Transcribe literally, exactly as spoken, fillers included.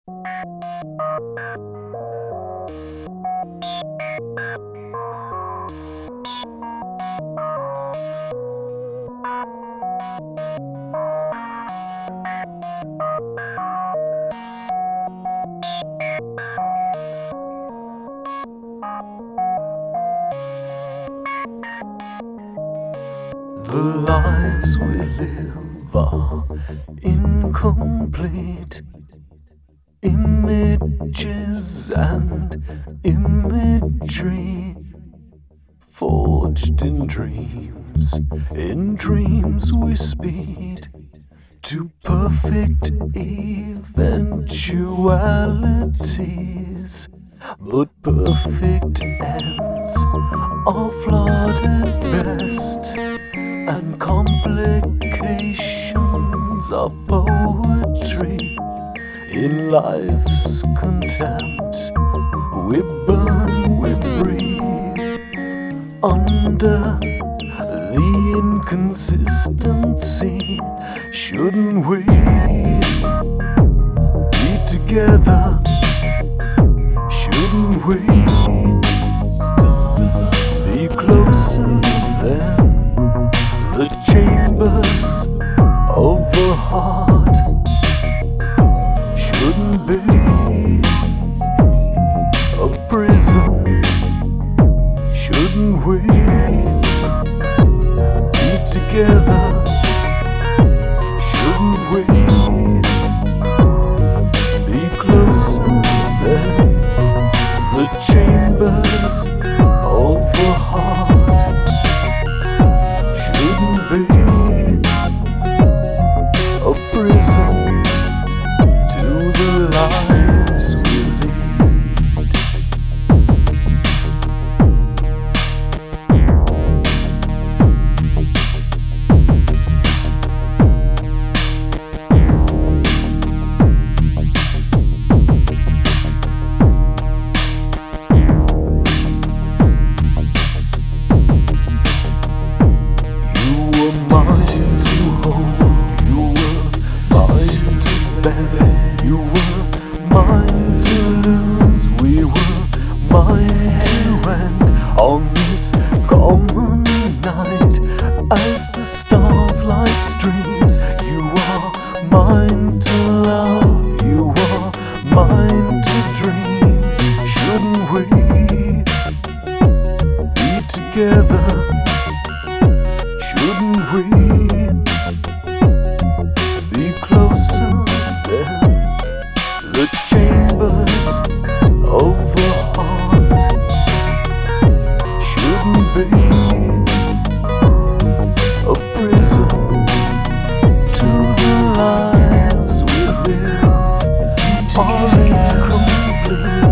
The lives we live are incomplete. Images and imagery forged in dreams. In dreams we speed to perfect eventualities. But perfect ends are flawed at best, and complications are poetry. In life's contempt, we burn, we breathe under the inconsistency. Shouldn't we be together? Shouldn't we be closer than the chambers of the heart? Shouldn't be a prison. Shouldn't we be together? Shouldn't we be closer than the chambers of the heart? Shouldn't be a prison to the lives we You were mine to lose, we were mine to end on this common night. As the stars light streams, you are mine to love, you are mine to dream. Shouldn't we be together? Shouldn't we be closer than the chambers of the heart? Shouldn't be a prison to the lives we live. Are incomplete.